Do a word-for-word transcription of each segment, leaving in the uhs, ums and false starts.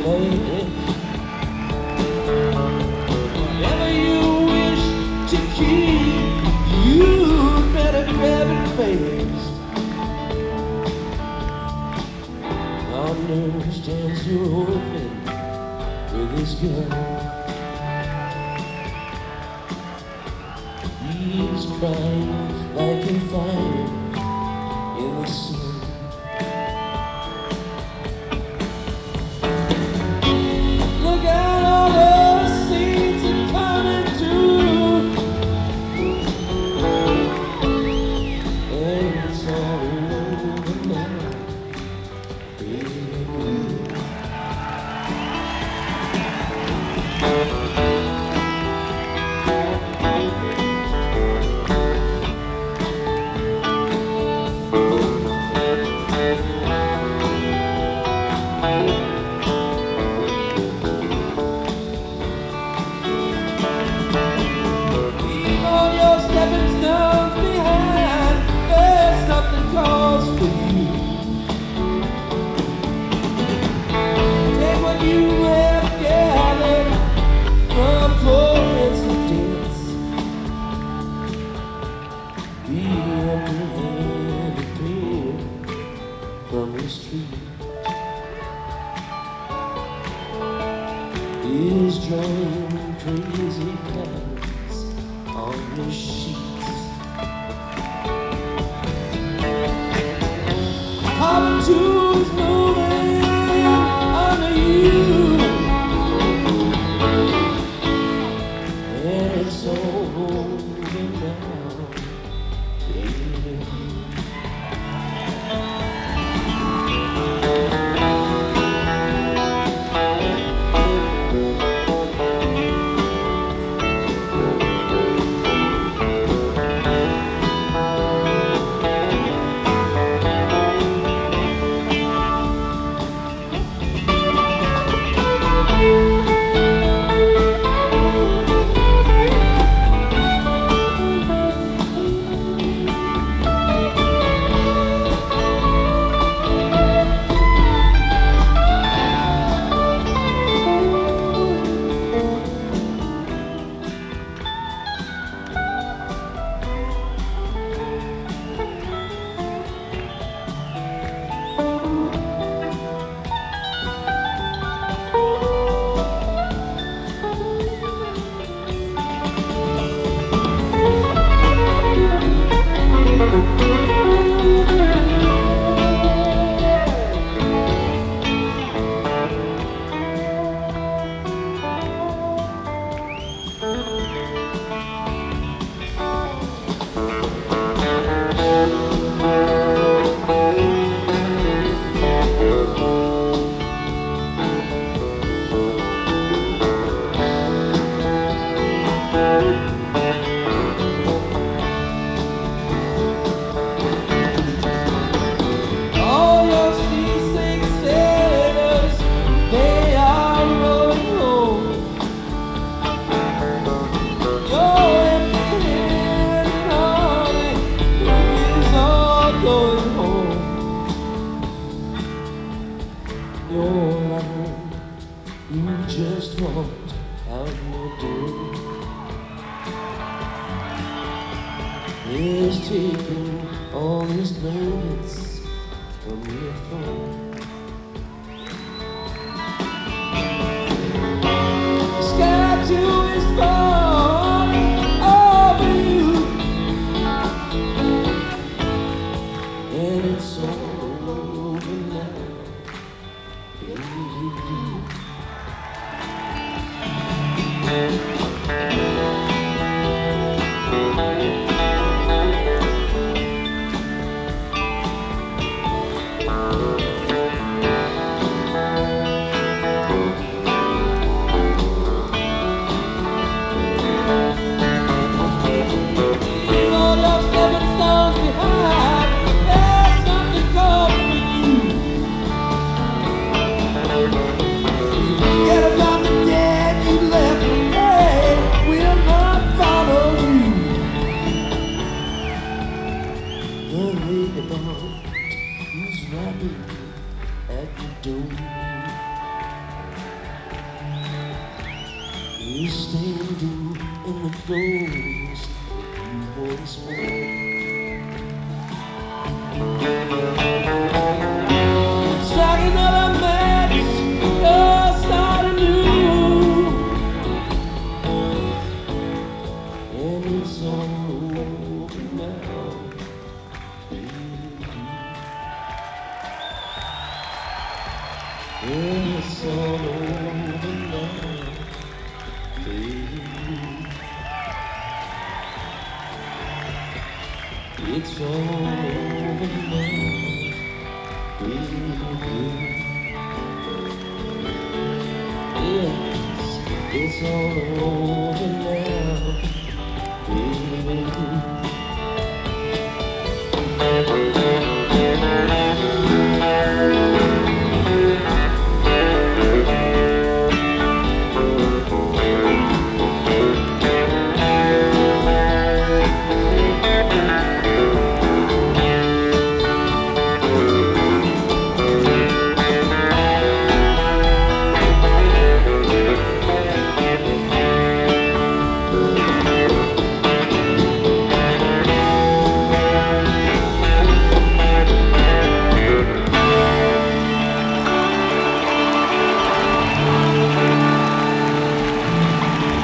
baby. Whatever you wish to keep, you better grab it fast. Understands you're open with his gun. He's crying like a fire in the sun. Look at all those seeds are coming through, and it's all over now, baby. Leave all your stepping stones behind. There's something calls for you. Take what you have gathered from coincidence. The empty-handed dream from the street is drawing crazy clouds on your sheets. Pop tunes moving under you, and it's all over now, baby. All your seasick sailors, they are rolling home. Your empty-handed heartache is all going home. Your lover, who just walked out your door, is taking all his moments from your phone. The sky too is falling over you, and it's all over now, baby. Leave all your stepping stones behind. There's something called for you. You standing in the clothes you always wore. Strike another match, you're starting new, and it's all over now, baby. It's all over now, baby. It's all over now, baby. Yes, it's all over now, baby.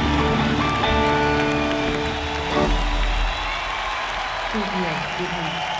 Good night. Good night.